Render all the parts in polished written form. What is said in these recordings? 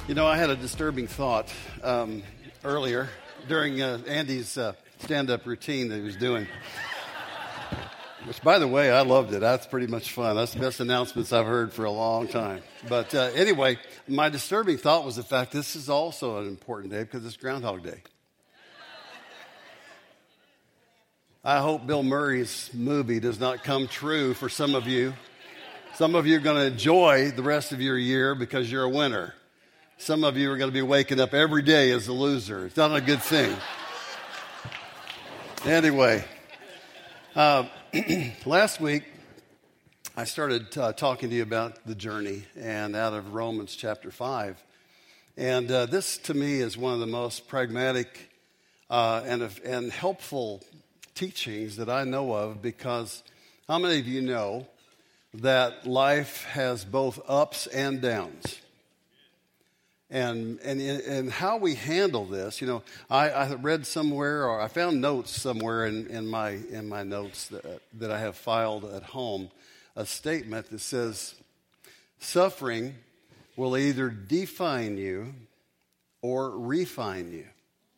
You know, I had a disturbing thought earlier during Andy's stand-up routine that he was doing. Which, by the way, I loved it. That's pretty much fun. That's the best announcements I've heard for a long time. But anyway, my disturbing thought was the fact this is also an important day because it's Groundhog Day. I hope Bill Murray's movie does not come true for some of you. Some of you are going to enjoy the rest of your year because you're a winner. Some of you are going to be waking up every day as a loser. It's not a good thing. Anyway, last week I started talking to you about the journey and out of Romans chapter 5. And this to me is one of the most pragmatic and helpful teachings that I know of, because how many of you know that life has both ups and downs? And how we handle this, you know, I read somewhere, or I found notes somewhere in my notes that I have filed at home, a statement that says, suffering will either define you or refine you.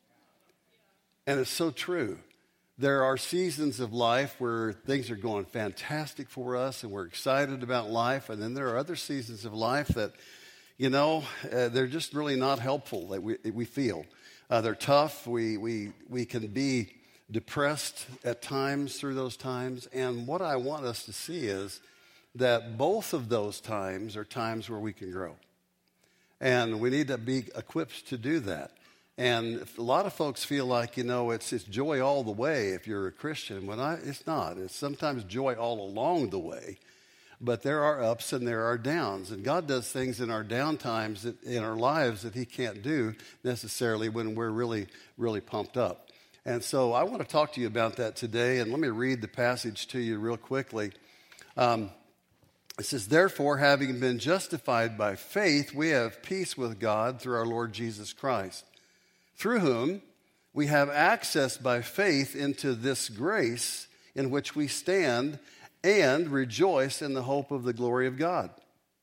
And it's so true. There are seasons of life where things are going fantastic for us and we're excited about life, and then there are other seasons of life that, you know, they're just really not helpful, that we feel. They're tough. We can be depressed at times through those times. And what I want us to see is that both of those times are times where we can grow. And we need to be equipped to do that. And a lot of folks feel like, you know, it's joy all the way if you're a Christian. It's not. It's sometimes joy all along the way. But there are ups and there are downs. And God does things in our down times in our lives that he can't do necessarily when we're really, really pumped up. And so I want to talk to you about that today. And let me read the passage to you real quickly. It says, therefore, having been justified by faith, we have peace with God through our Lord Jesus Christ, through whom we have access by faith into this grace in which we stand and rejoice in the hope of the glory of God.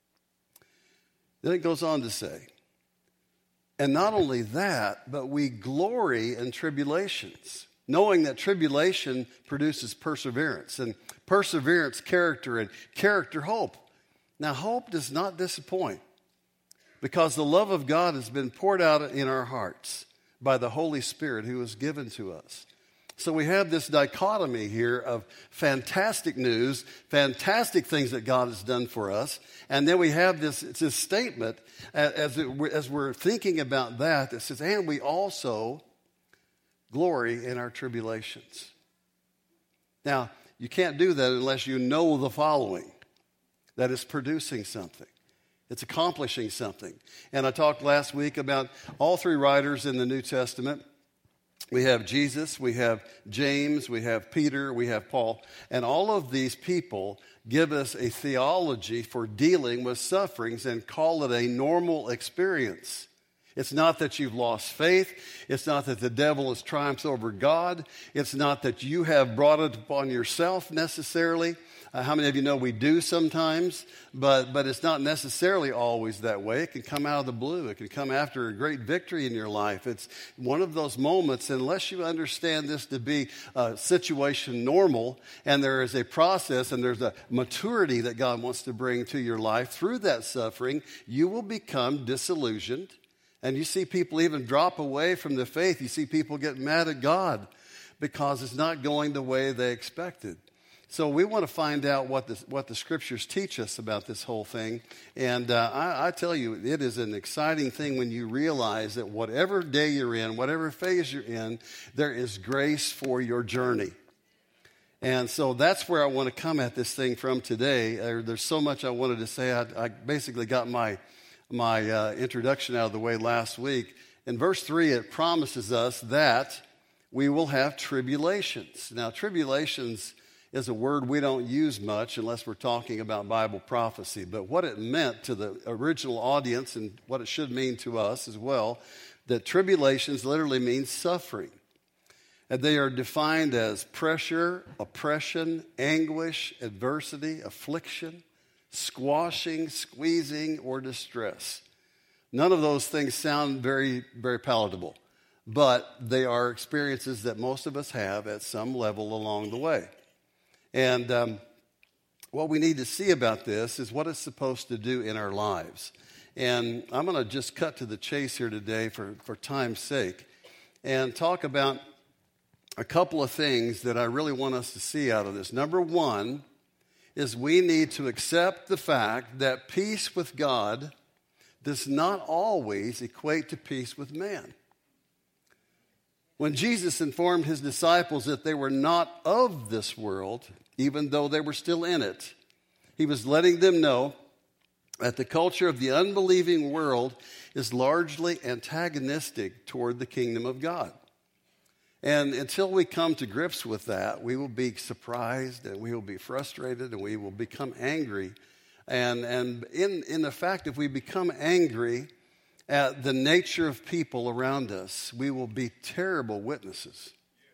Then it goes on to say, and not only that, but we glory in tribulations, knowing that tribulation produces perseverance, and perseverance, character, and character, hope. Now, hope does not disappoint, because the love of God has been poured out in our hearts by the Holy Spirit who is given to us. So we have this dichotomy here of fantastic news, fantastic things that God has done for us. And then we have this statement as we're thinking about that says, and we also glory in our tribulations. Now, you can't do that unless you know the following, that it's producing something. It's accomplishing something. And I talked last week about all three writers in the New Testament. We have Jesus, we have James, we have Peter, we have Paul. And all of these people give us a theology for dealing with sufferings and call it a normal experience. It's not that you've lost faith. It's not that the devil has triumphed over God. It's not that you have brought it upon yourself necessarily. How many of you know we do sometimes? But it's not necessarily always that way. It can come out of the blue. It can come after a great victory in your life. It's one of those moments, unless you understand this to be a situation normal, and there is a process and there's a maturity that God wants to bring to your life through that suffering, you will become disillusioned. And you see people even drop away from the faith. You see people get mad at God because it's not going the way they expected. So we want to find out what the scriptures teach us about this whole thing. And I tell you, it is an exciting thing when you realize that whatever day you're in, whatever phase you're in, there is grace for your journey. And so that's where I want to come at this thing from today. There's so much I wanted to say. I basically got my introduction out of the way last week. In verse 3, it promises us that we will have tribulations. Now, tribulations is a word we don't use much unless we're talking about Bible prophecy. But what it meant to the original audience and what it should mean to us as well, that tribulations literally means suffering. And they are defined as pressure, oppression, anguish, adversity, affliction, squashing, squeezing, or distress. None of those things sound very, very palatable, but they are experiences that most of us have at some level along the way. And what we need to see about this is what it's supposed to do in our lives. And I'm going to just cut to the chase here today for time's sake and talk about a couple of things that I really want us to see out of this. Number one is we need to accept the fact that peace with God does not always equate to peace with man. When Jesus informed his disciples that they were not of this world, even though they were still in it, he was letting them know that the culture of the unbelieving world is largely antagonistic toward the kingdom of God. And until we come to grips with that, we will be surprised and we will be frustrated and we will become angry. And in the fact, if we become angry at the nature of people around us, we will be terrible witnesses.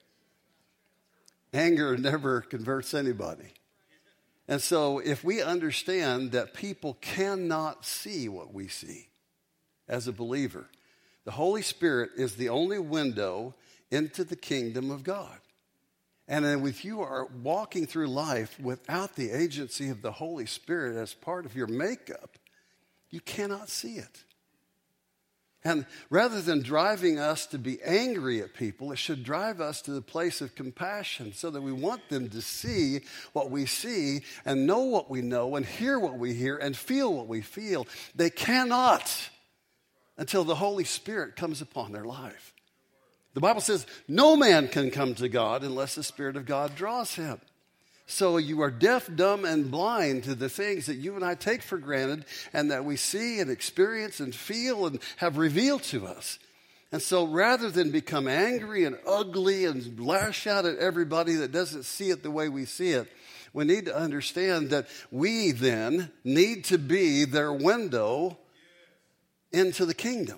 Anger never converts anybody. And so if we understand that people cannot see what we see as a believer, the Holy Spirit is the only window into the kingdom of God. And then if you are walking through life without the agency of the Holy Spirit as part of your makeup, you cannot see it. And rather than driving us to be angry at people, it should drive us to the place of compassion so that we want them to see what we see and know what we know and hear what we hear and feel what we feel. They cannot until the Holy Spirit comes upon their life. The Bible says no man can come to God unless the Spirit of God draws him. So you are deaf, dumb, and blind to the things that you and I take for granted and that we see and experience and feel and have revealed to us. And so rather than become angry and ugly and lash out at everybody that doesn't see it the way we see it, we need to understand that we then need to be their window into the kingdom.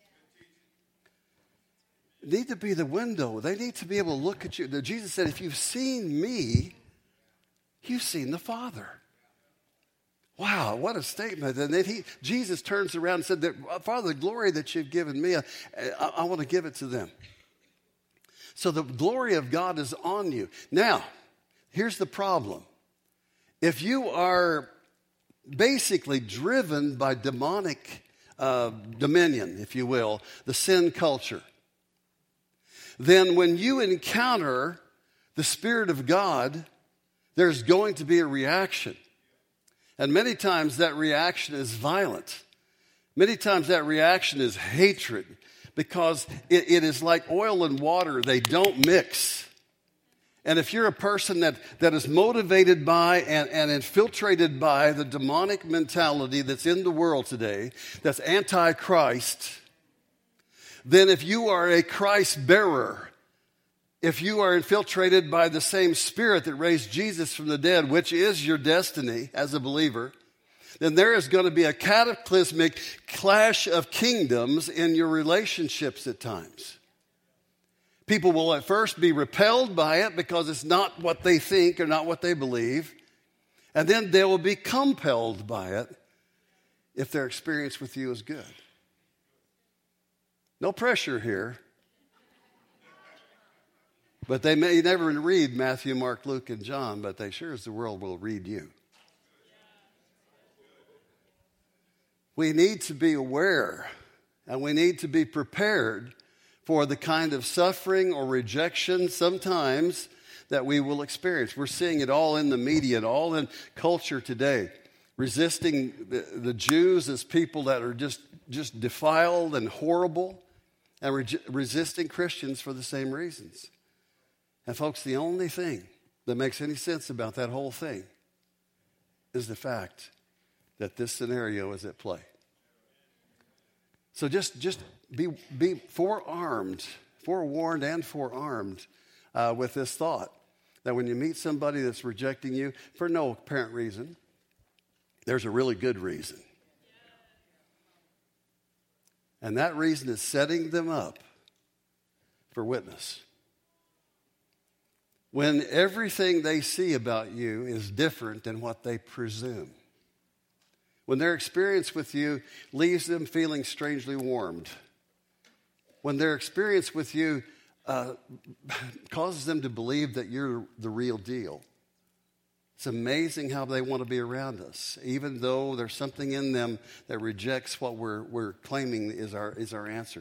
Need to be the window. They need to be able to look at you. Jesus said, if you've seen me, you've seen the Father. Wow, what a statement. And then Jesus turns around and said, Father, the glory that you've given me, I want to give it to them. So the glory of God is on you. Now, here's the problem. If you are basically driven by demonic dominion, if you will, the sin culture, then when you encounter the Spirit of God, there's going to be a reaction. And many times that reaction is violent. Many times that reaction is hatred because it is like oil and water. They don't mix. And if you're a person that is motivated by and infiltrated by the demonic mentality that's in the world today, that's anti-Christ, then if you are a Christ bearer, if you are infiltrated by the same Spirit that raised Jesus from the dead, which is your destiny as a believer, then there is going to be a cataclysmic clash of kingdoms in your relationships at times. People will at first be repelled by it because it's not what they think or not what they believe. And then they will be compelled by it if their experience with you is good. No pressure here. But they may never read Matthew, Mark, Luke, and John, but they sure as the world will read you. We need to be aware and we need to be prepared for the kind of suffering or rejection sometimes that we will experience. We're seeing it all in the media and all in culture today. Resisting the Jews as people that are just defiled and horrible, and resisting Christians for the same reasons. And folks, the only thing that makes any sense about that whole thing is the fact that this scenario is at play. So just be forewarned and forearmed with this thought that when you meet somebody that's rejecting you for no apparent reason, there's a really good reason. And that reason is setting them up for witness. When everything they see about you is different than what they presume. When their experience with you leaves them feeling strangely warmed. When their experience with you causes them to believe that you're the real deal. It's amazing how they want to be around us, even though there's something in them that rejects what we're claiming is our answer.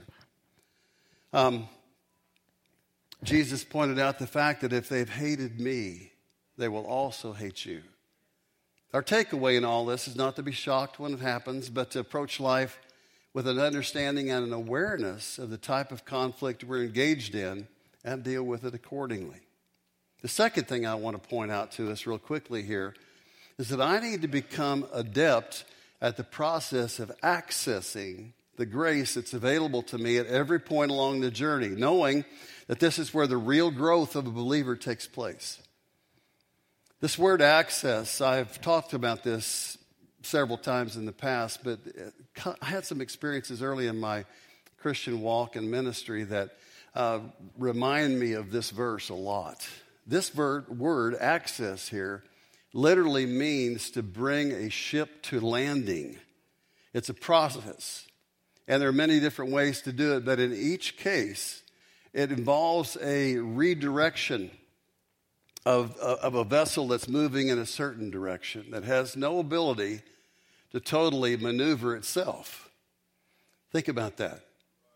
Jesus pointed out the fact that if they've hated me, they will also hate you. Our takeaway in all this is not to be shocked when it happens, but to approach life with an understanding and an awareness of the type of conflict we're engaged in and deal with it accordingly. The second thing I want to point out to us real quickly here is that I need to become adept at the process of accessing the grace that's available to me at every point along the journey, knowing that this is where the real growth of a believer takes place. This word access, I've talked about this several times in the past, but I had some experiences early in my Christian walk and ministry that remind me of this verse a lot. This word, access here, literally means to bring a ship to landing. It's a process, and there are many different ways to do it, but in each case, it involves a redirection of a vessel that's moving in a certain direction, that has no ability to totally maneuver itself. Think about that.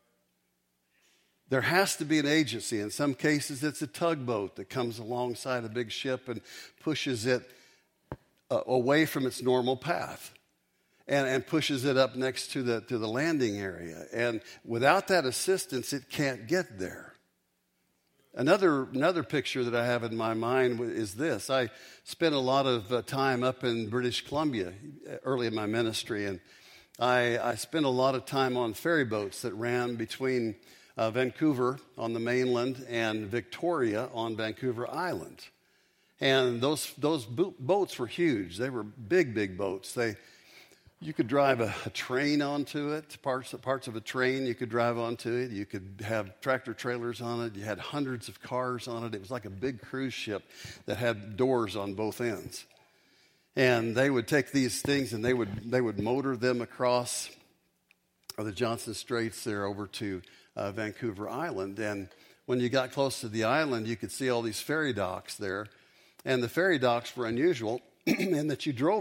There has to be an agency. In some cases, it's a tugboat that comes alongside a big ship and pushes it away from its normal path and pushes it up next to the landing area. And without that assistance, it can't get there. Another picture that I have in my mind is this. I spent a lot of time up in British Columbia early in my ministry, and I spent a lot of time on ferry boats that ran between Vancouver on the mainland and Victoria on Vancouver Island. And those boats were huge. They were big boats. You could drive a train onto it, parts of a train you could drive onto it. You could have tractor trailers on it. You had hundreds of cars on it. It was like a big cruise ship that had doors on both ends. And they would take these things and they would motor them across the Johnstone Straits there over to Vancouver Island. And when you got close to the island, you could see all these ferry docks there. And the ferry docks were unusual in that you drove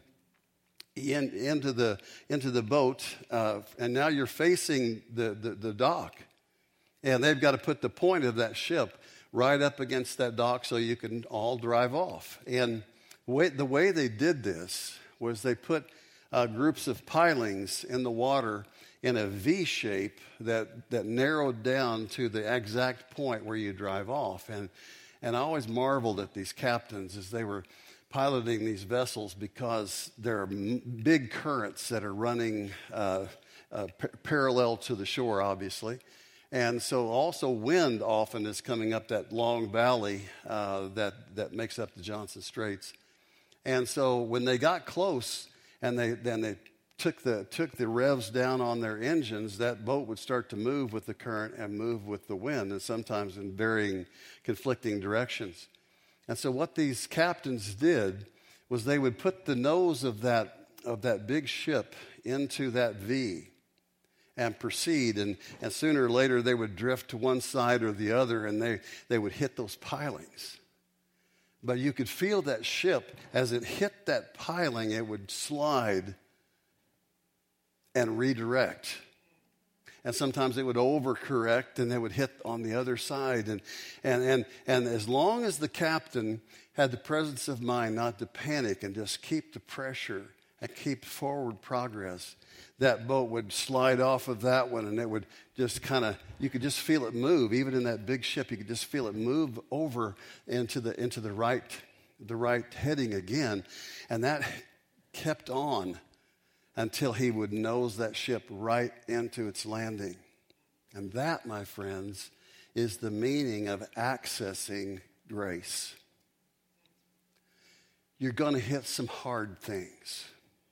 into the boat, and now you're facing the dock. And they've got to put the point of that ship right up against that dock so you can all drive off. And the way they did this was they put groups of pilings in the water in a V shape that narrowed down to the exact point where you drive off. And I always marveled at these captains as they were piloting these vessels, because there are big currents that are running parallel to the shore, obviously. And so also wind often is coming up that long valley that makes up the Johnstone Straits. And so when they got close and they took the revs down on their engines, that boat would start to move with the current and move with the wind, and sometimes in varying, conflicting directions. And so what these captains did was they would put the nose of that big ship into that V and proceed, and sooner or later they would drift to one side or the other, and they would hit those pilings. But you could feel that ship, as it hit that piling, it would slide and redirect. And sometimes it would overcorrect and it would hit on the other side. And as long as the captain had the presence of mind not to panic and just keep the pressure and keep forward progress, that boat would slide off of that one, and it would just you could just feel it move. Even in that big ship, you could just feel it move over into the right heading again. And that kept on until he would nose that ship right into its landing. And that, my friends, is the meaning of accessing grace. You're going to hit some hard things.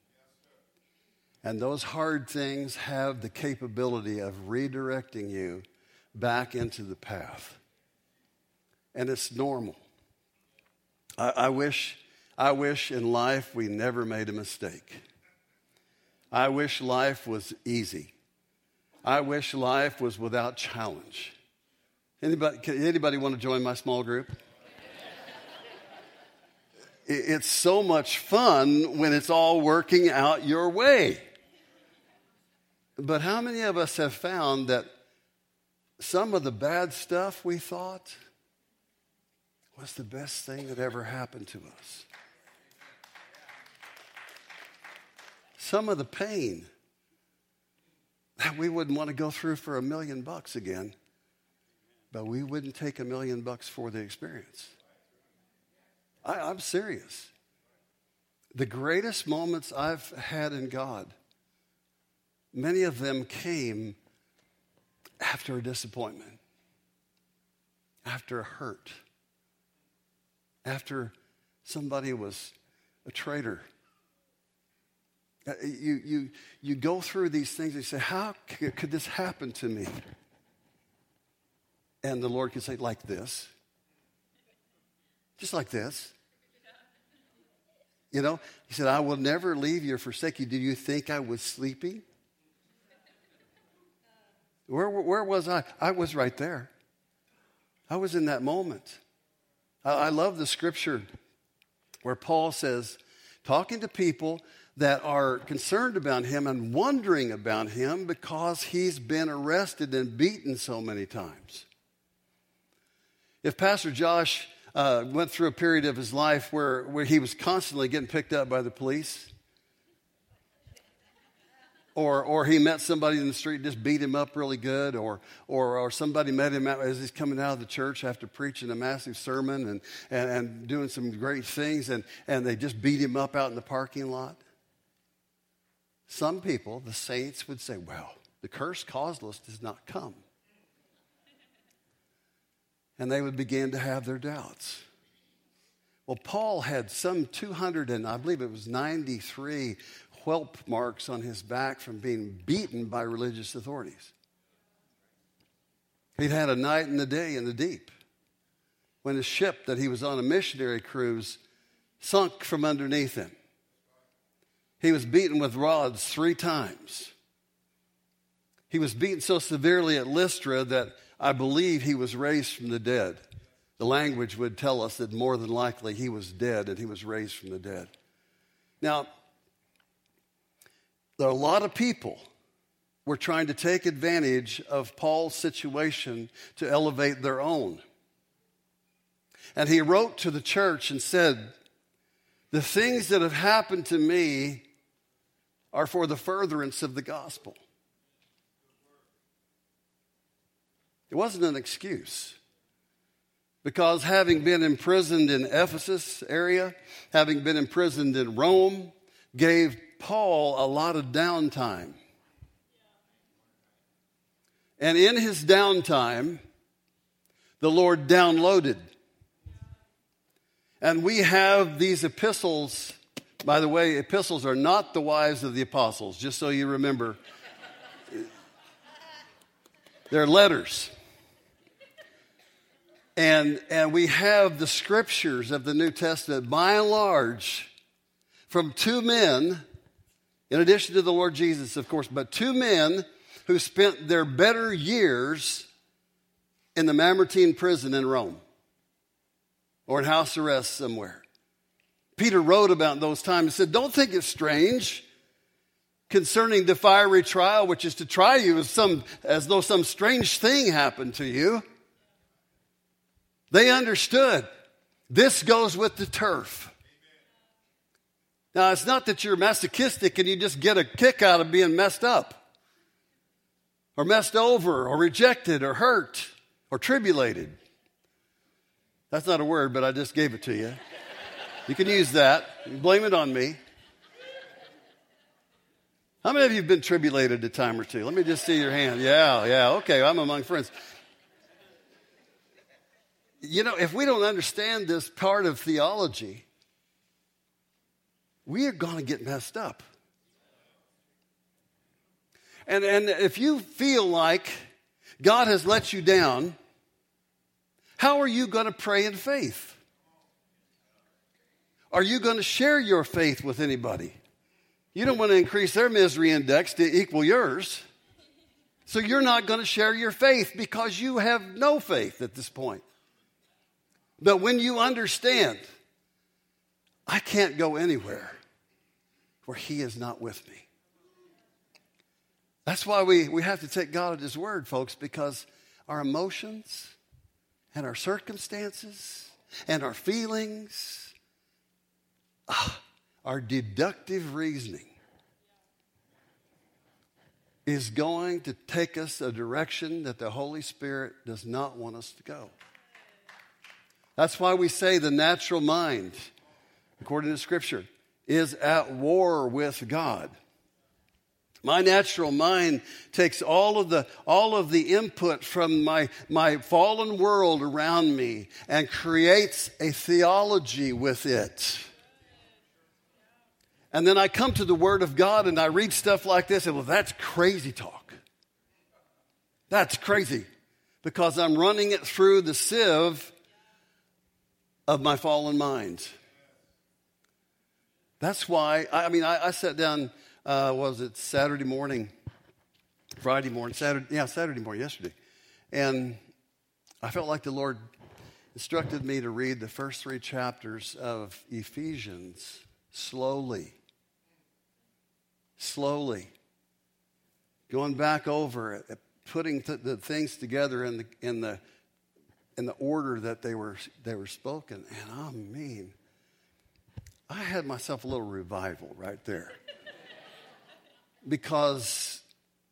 And those hard things have the capability of redirecting you back into the path. And it's normal. I wish in life we never made a mistake. I wish life was easy. I wish life was without challenge. Anybody want to join my small group? It's so much fun when it's all working out your way. But how many of us have found that some of the bad stuff we thought was the best thing that ever happened to us? Some of the pain that we wouldn't want to go through for $1 million again, but we wouldn't take $1 million for the experience. I'm serious. The greatest moments I've had in God, many of them came after a disappointment, after a hurt, after somebody was a traitor. You go through these things and you say, how could this happen to me? And the Lord can say, like this. Just like this. You know, he said, I will never leave you or forsake you. Did you think I was sleeping? Where was I? I was right there. I was in that moment. I love the scripture where Paul says, talking to people that are concerned about him and wondering about him because he's been arrested and beaten so many times. If Pastor Josh went through a period of his life where he was constantly getting picked up by the police, or he met somebody in the street and just beat him up really good, or somebody met him as he's coming out of the church after preaching a massive sermon and doing some great things, and they just beat him up out in the parking lot. Some people, the saints, would say, well, the curse causeless does not come. And they would begin to have their doubts. Well, Paul had some 93 whelp marks on his back from being beaten by religious authorities. He'd had a night and a day in the deep when a ship that he was on a missionary cruise sunk from underneath him. He was beaten with rods 3 times. He was beaten so severely at Lystra that I believe he was raised from the dead. The language would tell us that more than likely he was dead and he was raised from the dead. Now, there are a lot of people who are trying to take advantage of Paul's situation to elevate their own. And he wrote to the church and said, the things that have happened to me are for the furtherance of the gospel. It wasn't an excuse. Because having been imprisoned in Ephesus area, having been imprisoned in Rome, gave Paul a lot of downtime. And in his downtime, the Lord downloaded. And we have these epistles. By the way, epistles are not the wives of the apostles, just so you remember. They're letters. And we have the scriptures of the New Testament, by and large, from 2 men, in addition to the Lord Jesus, of course, but 2 men who spent their better years in the Mamertine prison in Rome or in house arrest somewhere. Peter wrote about those times and said, don't think it's strange concerning the fiery trial, which is to try you as though some strange thing happened to you. They understood. This goes with the turf. Now, it's not that you're masochistic and you just get a kick out of being messed up or messed over or rejected or hurt or tribulated. That's not a word, but I just gave it to you. You can use that. You can blame it on me. How many of you have been tribulated a time or two? Let me just see your hand. Yeah, okay, I'm among friends. You know, if we don't understand this part of theology, we are going to get messed up. And if you feel like God has let you down, how are you going to pray in faith? Are you going to share your faith with anybody? You don't want to increase their misery index to equal yours. So you're not going to share your faith because you have no faith at this point. But when you understand, I can't go anywhere where he is not with me. That's why we have to take God at his word, folks, because our emotions and our circumstances and our feelings, our deductive reasoning is going to take us a direction that the Holy Spirit does not want us to go. That's why we say the natural mind, according to Scripture, is at war with God. My natural mind takes all of the input from my fallen world around me and creates a theology with it. And then I come to the Word of God and I read stuff like this and, well, that's crazy talk. That's crazy. Because I'm running it through the sieve of my fallen mind. That's why, I sat down, Saturday morning, Saturday morning, yesterday. And I felt like the Lord instructed me to read the first 3 chapters of Ephesians slowly, going back over it, putting the things together in the order that they were spoken. And I had myself a little revival right there. Because,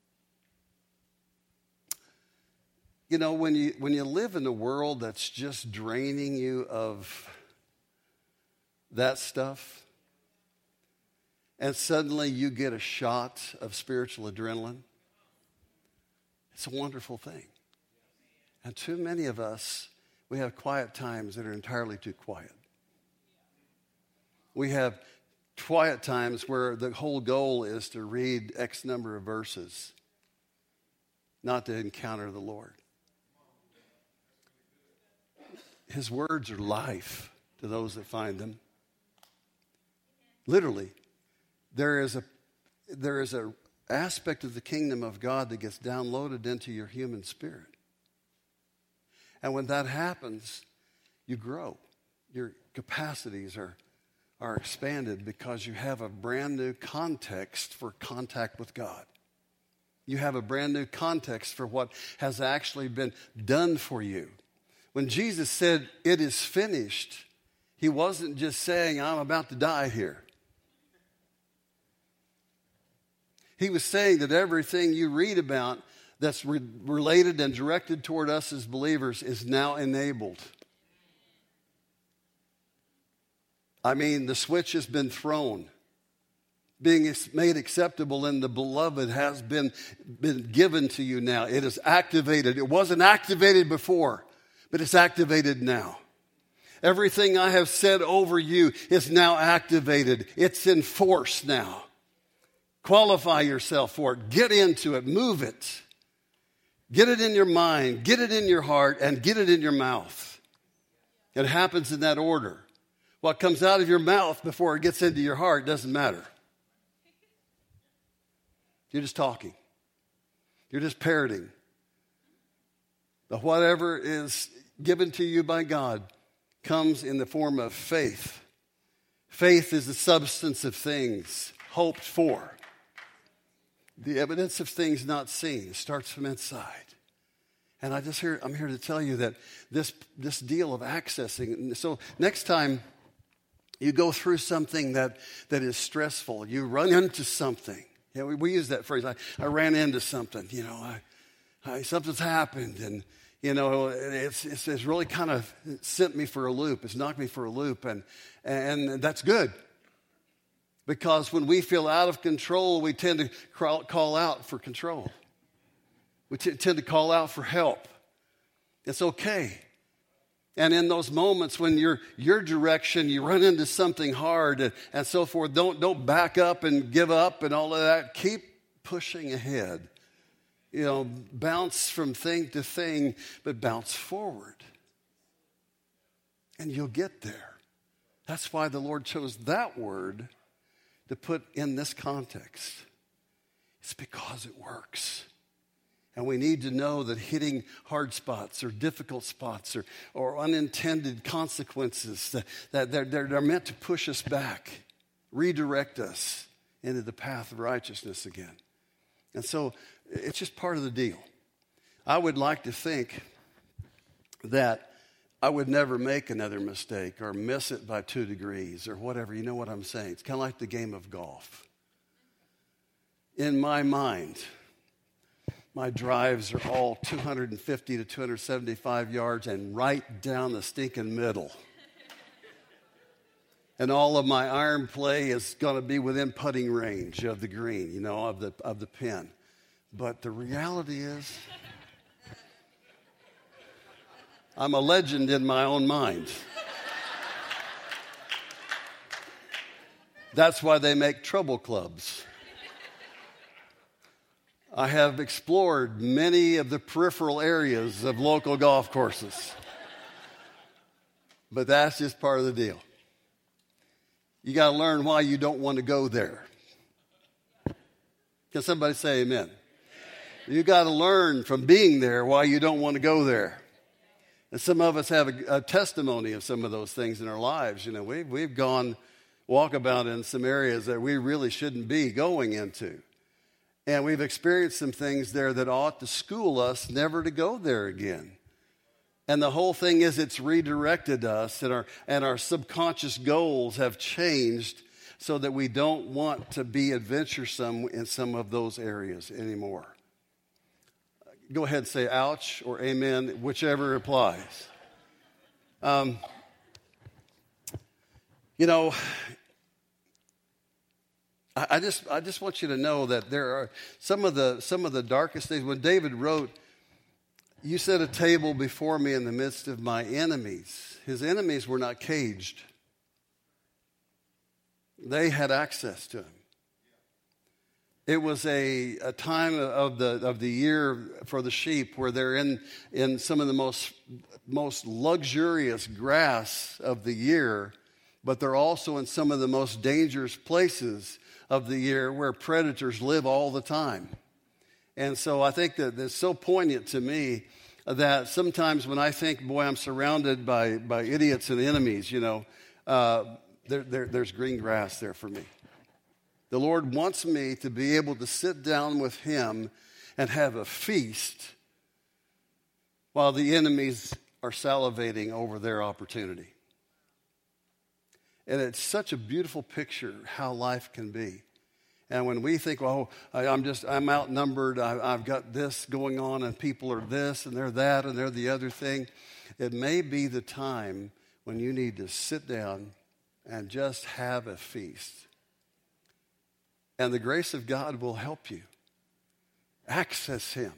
when you live in a world that's just draining you of that stuff, and suddenly you get a shot of spiritual adrenaline, it's a wonderful thing. And too many of us, we have quiet times that are entirely too quiet. We have quiet times where the whole goal is to read X number of verses, not to encounter the Lord. His words are life to those that find them. Literally, there is a aspect of the kingdom of God that gets downloaded into your human spirit. And when that happens, you grow. Your capacities are expanded because you have a brand new context for contact with God. You have a brand new context for what has actually been done for you. When Jesus said, "It is finished," he wasn't just saying, "I'm about to die here." He was saying that everything you read about that's related and directed toward us as believers is now enabled. The switch has been thrown. Being made acceptable in the beloved has been given to you now. It is activated. It wasn't activated before, but it's activated now. Everything I have said over you is now activated. It's in force now. Qualify yourself for it. Get into it. Move it. Get it in your mind. Get it in your heart. And get it in your mouth. It happens in that order. What comes out of your mouth before it gets into your heart doesn't matter. You're just talking. You're just parroting. But whatever is given to you by God comes in the form of faith. Faith is the substance of things hoped for. The evidence of things not seen. It starts from inside. And I'm here to tell you that this deal of accessing. So next time you go through something that is stressful, you run into something. We use that phrase. I ran into something. Something's happened, and it's really kind of sent me for a loop. It's knocked me for a loop, and that's good. Because when we feel out of control, we tend to call out for control. We tend to call out for help. It's okay. And in those moments when your direction, you run into something hard and so forth, don't back up and give up and all of that. Keep pushing ahead. Bounce from thing to thing, but bounce forward. And you'll get there. That's why the Lord chose that word to put in this context. It's because it works. And we need to know that hitting hard spots or difficult spots or unintended consequences, that they're meant to push us back, redirect us into the path of righteousness again. And so it's just part of the deal. I would like to think that I would never make another mistake or miss it by 2 degrees or whatever. You know what I'm saying? It's kind of like the game of golf. In my mind, my drives are all 250 to 275 yards and right down the stinking middle. And all of my iron play is going to be within putting range of the green, of the pin. But the reality is, I'm a legend in my own mind. That's why they make trouble clubs. I have explored many of the peripheral areas of local golf courses. But that's just part of the deal. You got to learn why you don't want to go there. Can somebody say amen? You got to learn from being there why you don't want to go there. And some of us have a testimony of some of those things in our lives. We've gone walkabout in some areas that we really shouldn't be going into. And we've experienced some things there that ought to school us never to go there again. And the whole thing is it's redirected us, and our subconscious goals have changed so that we don't want to be adventuresome in some of those areas anymore. Go ahead and say ouch or amen, whichever applies. I just want you to know that there are some of the darkest days. When David wrote, "You set a table before me in the midst of my enemies," his enemies were not caged. They had access to him. It was a time of the year for the sheep where they're in some of the most luxurious grass of the year, but they're also in some of the most dangerous places of the year where predators live all the time. And so I think that it's so poignant to me that sometimes when I think, boy, I'm surrounded by idiots and enemies, there's green grass there for me. The Lord wants me to be able to sit down with Him and have a feast while the enemies are salivating over their opportunity. And it's such a beautiful picture how life can be. And when we think, well, I'm outnumbered, I've got this going on, and people are this, and they're that, and they're the other thing, it may be the time when you need to sit down and just have a feast. And the grace of God will help you. Access Him,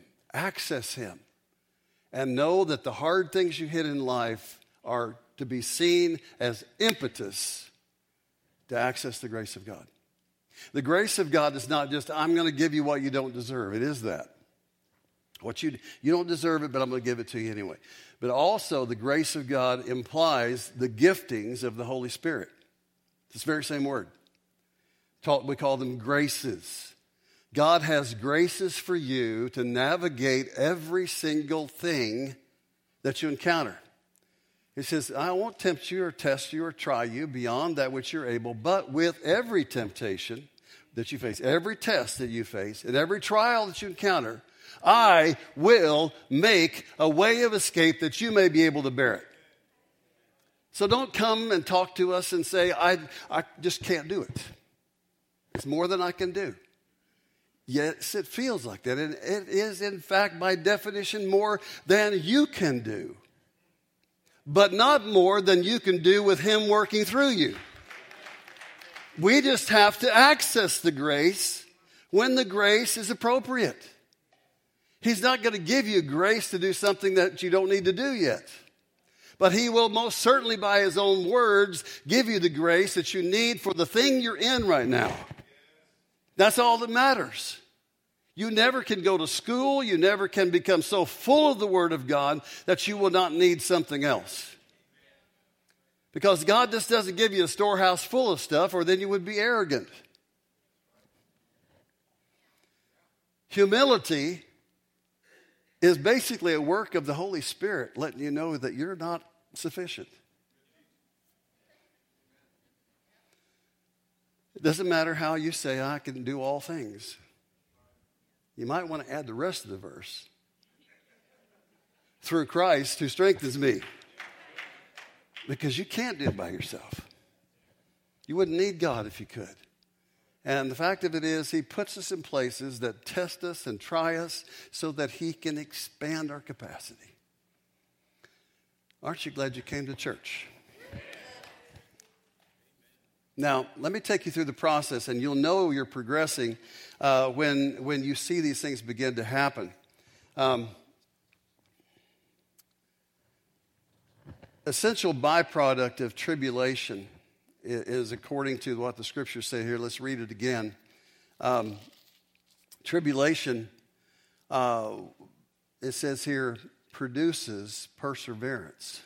and know that the hard things you hit in life are to be seen as impetus to access the grace of God. The grace of God is not just, I'm going to give you what you don't deserve. It is that. What you don't deserve it, but I'm going to give it to you anyway. But also, the grace of God implies the giftings of the Holy Spirit. It's the very same word. We call them graces. God has graces for you to navigate every single thing that you encounter. He says, I won't tempt you or test you or try you beyond that which you're able, but with every temptation that you face, every test that you face, and every trial that you encounter, I will make a way of escape that you may be able to bear it. So don't come and talk to us and say, I just can't do it. It's more than I can do. Yes, it feels like that. And it is, in fact, by definition, more than you can do. But not more than you can do with Him working through you. We just have to access the grace when the grace is appropriate. He's not going to give you grace to do something that you don't need to do yet. But He will most certainly, by His own words, give you the grace that you need for the thing you're in right now. That's all that matters. You never can go to school. You never can become so full of the Word of God that you will not need something else. Because God just doesn't give you a storehouse full of stuff, or then you would be arrogant. Humility is basically a work of the Holy Spirit letting you know that you're not sufficient. It doesn't matter how you say, I can do all things. You might want to add the rest of the verse. Through Christ who strengthens me. Because you can't do it by yourself. You wouldn't need God if you could. And the fact of it is, he puts us in places that test us and try us so that he can expand our capacity. Aren't you glad you came to church? Now, let me take you through the process, and you'll know you're progressing when you see these things begin to happen. Essential byproduct of tribulation is according to what the scriptures say here. Let's read it again. Tribulation, it says here, produces perseverance.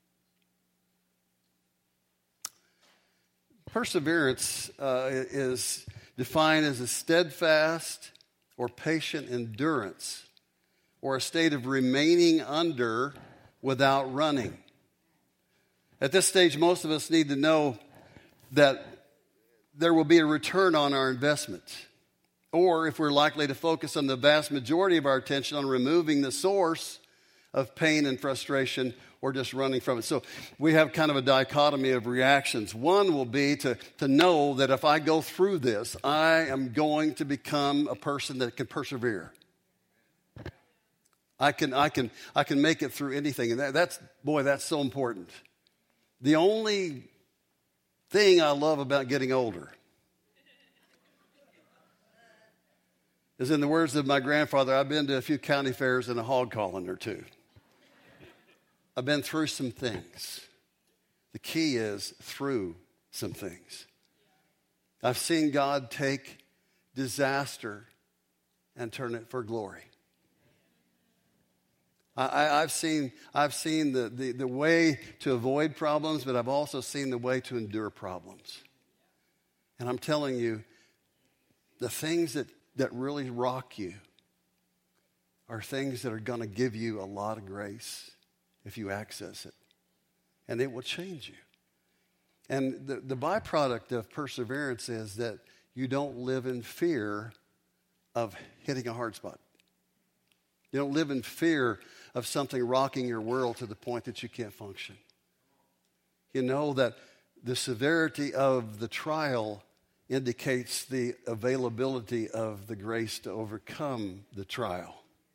Perseverance is defined as a steadfast or patient endurance, or a state of remaining under without running. At this stage, most of us need to know that there will be a return on our investment. Or if we're likely to focus on the vast majority of our attention on removing the source of pain and frustration or just running from it. So we have kind of a dichotomy of reactions. One will be to know that if I go through this, I am going to become a person that can persevere. I can make it through anything. And that's so important. The only thing I love about getting older is, in the words of my grandfather, I've been to a few county fairs and a hog calling or two. I've been through some things. The key is through some things. I've seen God take disaster and turn it for glory. I've seen the way to avoid problems, but I've also seen the way to endure problems. And I'm telling you, the things that really rock you are things that are going to give you a lot of grace if you access it. And it will change you. And the byproduct of perseverance is that you don't live in fear of hitting a hard spot. You don't live in fear of something rocking your world to the point that you can't function. You know that the severity of the trial indicates the availability of the grace to overcome the trial.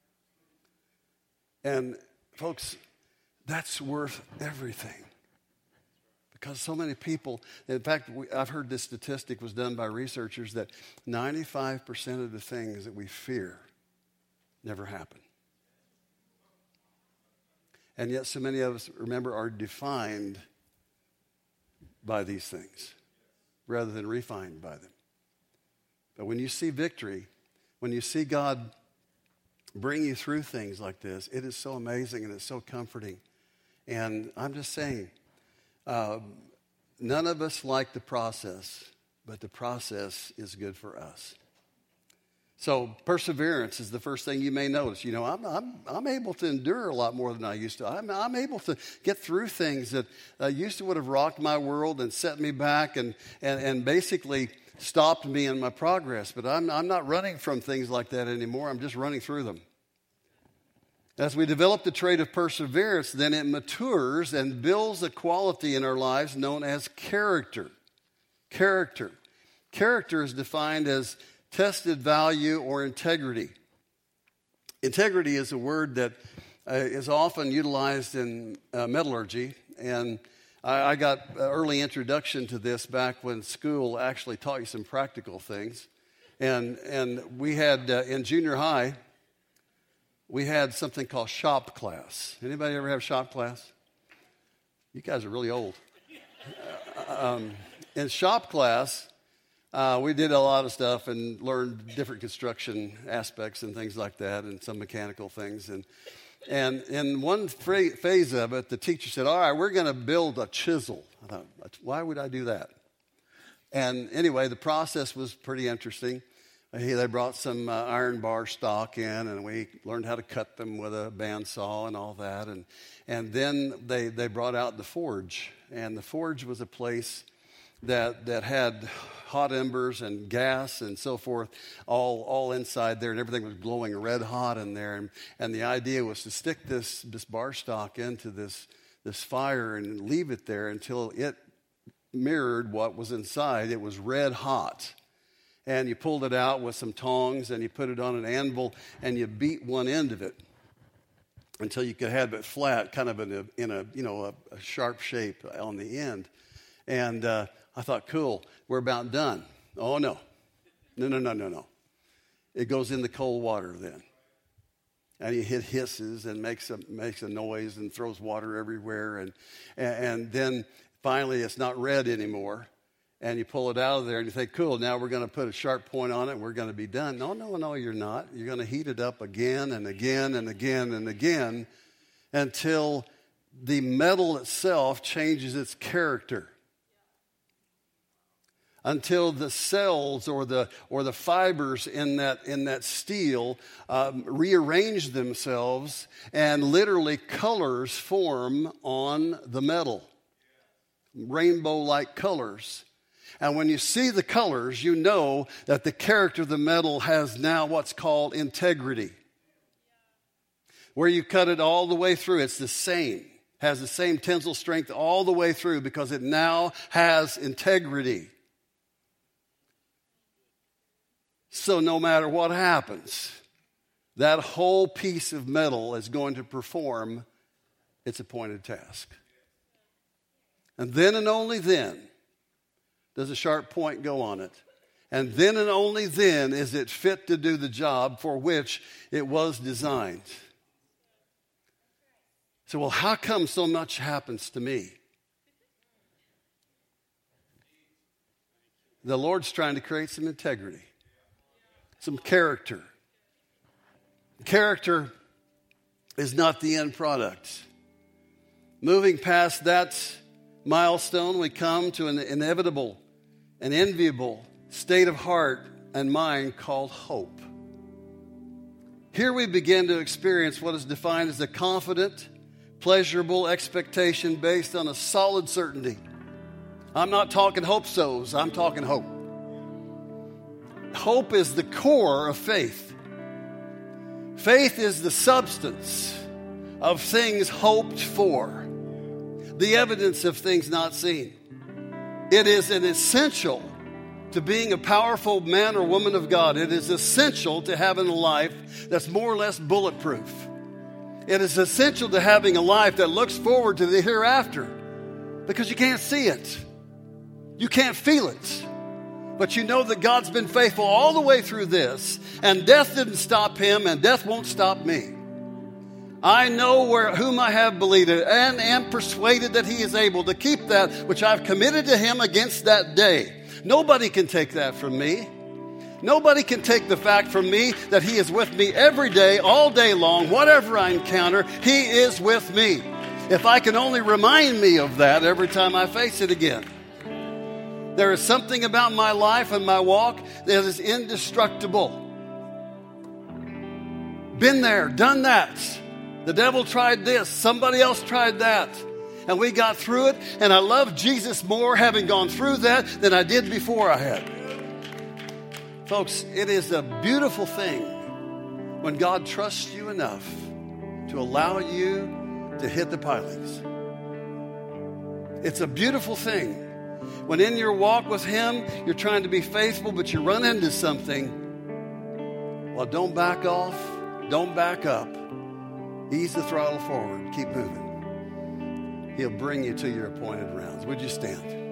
And folks, that's worth everything. Because so many people, in fact, I've heard this statistic was done by researchers that 95% of the things that we fear never happen. And yet so many of us, remember, are defined by these things rather than refined by them. But when you see victory, when you see God bring you through things like this, it is so amazing and it's so comforting. And I'm just saying, none of us like the process, but the process is good for us. So perseverance is the first thing you may notice. You know, I'm able to endure a lot more than I used to. I'm able to get through things that used to would have rocked my world and set me back and basically stopped me in my progress. But I'm not running from things like that anymore. I'm just running through them. As we develop the trait of perseverance, then it matures and builds a quality in our lives known as character. Character. Character is defined as tested value or integrity. Integrity is a word that is often utilized in metallurgy, and I got an early introduction to this back when school actually taught you some practical things. And we had, in junior high, we had something called shop class. Anybody ever have shop class? You guys are really old. In shop class, we did a lot of stuff and learned different construction aspects and things like that, and some mechanical things. And in one phase of it, the teacher said, all right, we're going to build a chisel. I thought, why would I do that? And anyway, the process was pretty interesting. They brought some iron bar stock in, and we learned how to cut them with a bandsaw and all that. And then they brought out the forge. And the forge was a place that had hot embers and gas and so forth all inside there, and everything was glowing red hot in there. And the idea was to stick this bar stock into this fire and leave it there until it mirrored what was inside. It was red hot. And you pulled it out with some tongs, and you put it on an anvil, and you beat one end of it until you could have it flat, kind of in a sharp shape on the end. And I thought, cool, we're about done. Oh, no. It goes in the cold water then. And it hisses and makes a noise and throws water everywhere. And then finally it's not red anymore. And you pull it out of there and you think, cool, now we're going to put a sharp point on it and we're going to be done. No, you're not. You're going to heat it up again and again and again and again until the metal itself changes its character. Until the cells or the fibers in that steel rearrange themselves and literally colors form on the metal. Rainbow-like colors. And when you see the colors, you know that the character of the metal has now what's called integrity. Where you cut it all the way through, it's the same. Has the same tensile strength all the way through because it now has integrity. So no matter what happens, that whole piece of metal is going to perform its appointed task. And then and only then does a sharp point go on it. And then and only then is it fit to do the job for which it was designed. So, well, how come so much happens to me? The Lord's trying to create some integrity, some character. Character is not the end product. Moving past that milestone, we come to an inevitable, an enviable state of heart and mind called hope. Here we begin to experience what is defined as a confident, pleasurable expectation based on a solid certainty. I'm not talking hope-sos, I'm talking hope. Hope is the core of faith. Faith is the substance of things hoped for, the evidence of things not seen. It is an essential to being a powerful man or woman of God. It is essential to having a life that's more or less bulletproof. It is essential to having a life that looks forward to the hereafter because you can't see it. You can't feel it. But you know that God's been faithful all the way through this, and death didn't stop him, and death won't stop me. I know whom I have believed and am persuaded that he is able to keep that which I've committed to him against that day. Nobody can take that from me. Nobody can take the fact from me that he is with me every day, all day long, whatever I encounter, he is with me. If I can only remind me of that every time I face it again. There is something about my life and my walk that is indestructible. Been there, done that. The devil tried this, somebody else tried that. And we got through it, and I love Jesus more having gone through that than I did before I had. Folks, it is a beautiful thing when God trusts you enough to allow you to hit the pilings. It's a beautiful thing when in your walk with him, you're trying to be faithful, but you run into something. Well, don't back off. Don't back up. Ease the throttle forward. Keep moving. He'll bring you to your appointed rounds. Would you stand?